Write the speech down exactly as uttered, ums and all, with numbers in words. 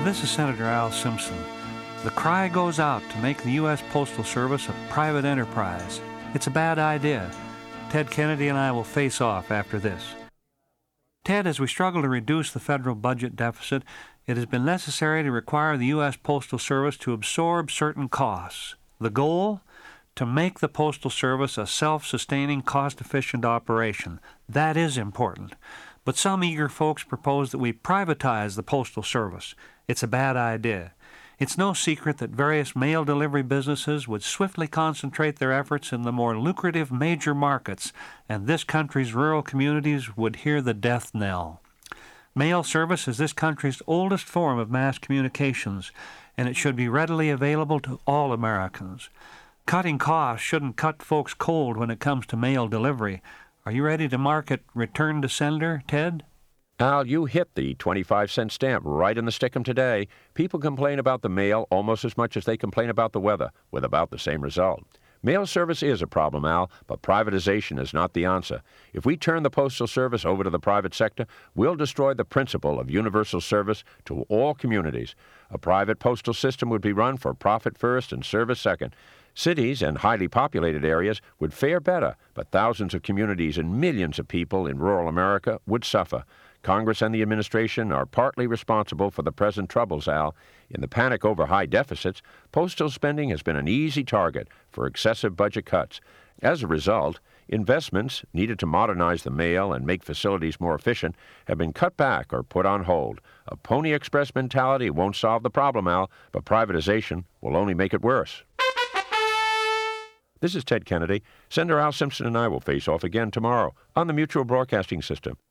this is Senator Al Simpson. The cry goes out to make the U S Postal Service a private enterprise. It's a bad idea. Ted Kennedy and I will face off after this. Ted, as we struggle to reduce the federal budget deficit, it has been necessary to require the U S Postal Service to absorb certain costs. The goal? To make the Postal Service a self-sustaining, cost-efficient operation. That is important. But some eager folks propose that we privatize the Postal Service. It's a bad idea. It's no secret that various mail delivery businesses would swiftly concentrate their efforts in the more lucrative major markets, and this country's rural communities would hear the death knell. Mail service is this country's oldest form of mass communications, and it should be readily available to all Americans. Cutting costs shouldn't cut folks cold when it comes to mail delivery. Are you ready to market return to sender, Ted? Al, you hit the twenty-five cent stamp right in the stickum today. People complain about the mail almost as much as they complain about the weather, with about the same result. Mail service is a problem, Al, but privatization is not the answer. If we turn the Postal Service over to the private sector, we'll destroy the principle of universal service to all communities. A private postal system would be run for profit first and service second. Cities and highly populated areas would fare better, but thousands of communities and millions of people in rural America would suffer. Congress and the administration are partly responsible for the present troubles, Al. In the panic over high deficits, postal spending has been an easy target for excessive budget cuts. As a result, investments needed to modernize the mail and make facilities more efficient have been cut back or put on hold. A Pony Express mentality won't solve the problem, Al, but privatization will only make it worse. This is Ted Kennedy. Senator Al Simpson and I will face off again tomorrow on the Mutual Broadcasting System.